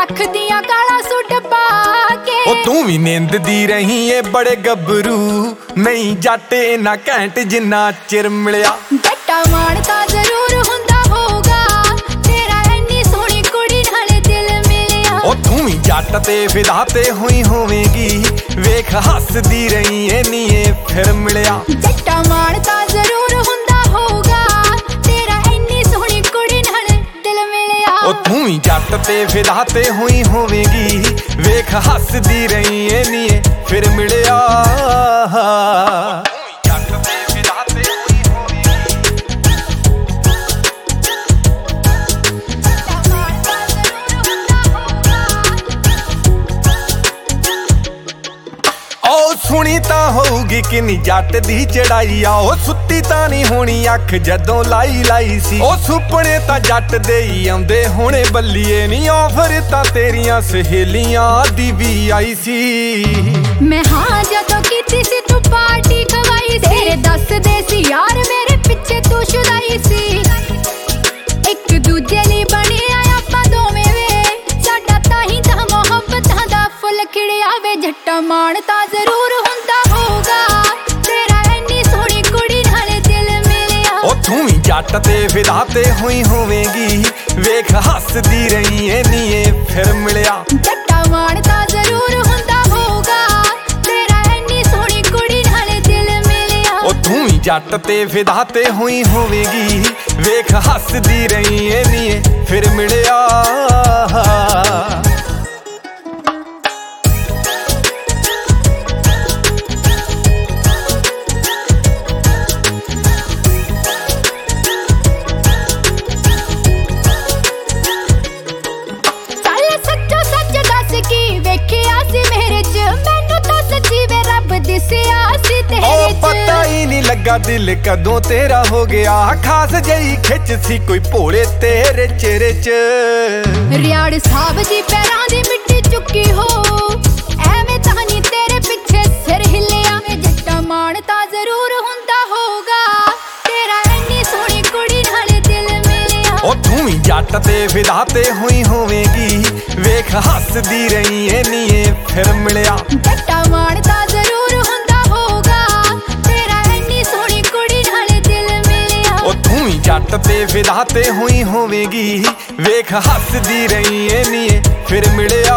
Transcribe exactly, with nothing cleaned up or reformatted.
लख दियां काला सूट पाके ओ तू भी नींद दी रही है बड़े गबरू नहीं जाटे ना घैंट जिन्ना चिर मिलिया जट्टा माण तां जरूर हुंदा होगा तेरा इन्नी सोहनी कुड़ी नाल दिल मिलिया ओ तू भी जट ते फिदा ते हुई होवेगी वेख हसदी रही है नीए फिर मिलिया जट्टा माण तां जरूर हुंदा होगा तेरा इन्नी सोहनी कुड़ी नाल दिल मिलिया ओ तू भी जट ते फिदा ते हुई होवेगी वेख हसदी रही है नीए फिर मिलिया सुनी तां होगी किन्नी जट दी चढ़ाई आ ओ सुत्ती तां नहीं होनी अख जदों लाई लाई सी ओ सुपने तां जट दे ही आउंदे होने बल्लिए नी ऑफर तां तेरियां सहेलियां दी भी आई सी मैं हां जदों कीती सी तू पार्टी खवाई सी तेरे दस दे सी यार मेरे पिछे तू छुड़ाई सी एक दूजे लई बने आया आपां दोवें वे साडा ताहीं तां मोहब्बतां दा फुल खिड़िया वे जट्टा माण तां जरूर हुंदा होगा तेरा इन्नी सोहनी कुड़ी नाल दिल मिलिया ओ तू भी जट ते फिदा ते हुई होवेगी वेख हसदी रही है नीए फिर मिलिया जट्टा माण तां जरूर हुंदा होगा तेरा इन्नी सोहनी कुड़ी नाल दिल मिलिया ओ तू भी जट ते फिदा ते हुई होवेगी वेख हसदी रही है नीए फिर मिलिया पता ही नहीं लगा दिल कदों तेरा हो गया खास जही खिच सी कोई भोले तेरे चेहरे च रियाड़ साहब जी पैरां दी मिट्टी चुकी हो एवें तां नहीं तेरे पिछे सिर हिलिया जट्टा माण तां जरूर हुंदा होगा तेरा इन्नी सोहनी कुड़ी नाल दिल मिलिया ओ तू भी जट ते फिदा ते हुई होवेगी वेख हसदी रही है नीए फिर मिलिया जट्टा माण तां जरूर हुंदा होगा तेरा इन्नी सोहनी कुड़ी नाल दिल मिलिया ओ तू भी जट ते फिदा ते हुई होवेगी वेख हसदी रही है नीए फिर मिलिया।